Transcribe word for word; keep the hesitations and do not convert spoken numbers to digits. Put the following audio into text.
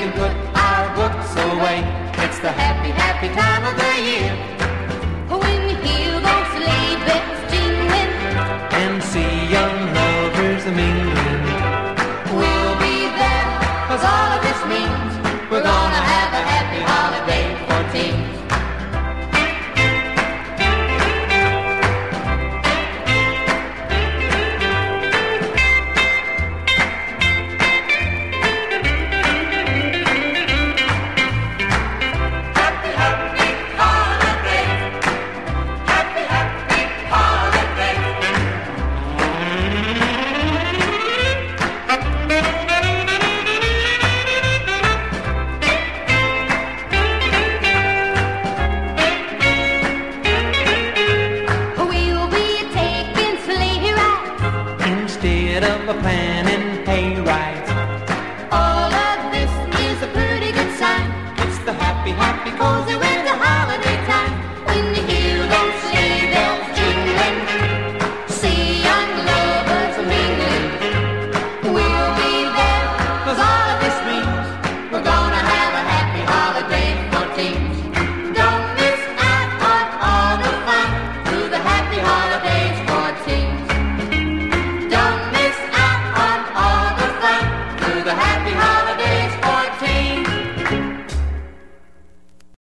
can put our books away. It's the happy, happy time of the year. When you hear those sleigh bells jingling And see young lovers mingling. we'll be there, 'cause all of this means we're gonna have a happy holiday for teens. Instead of a planning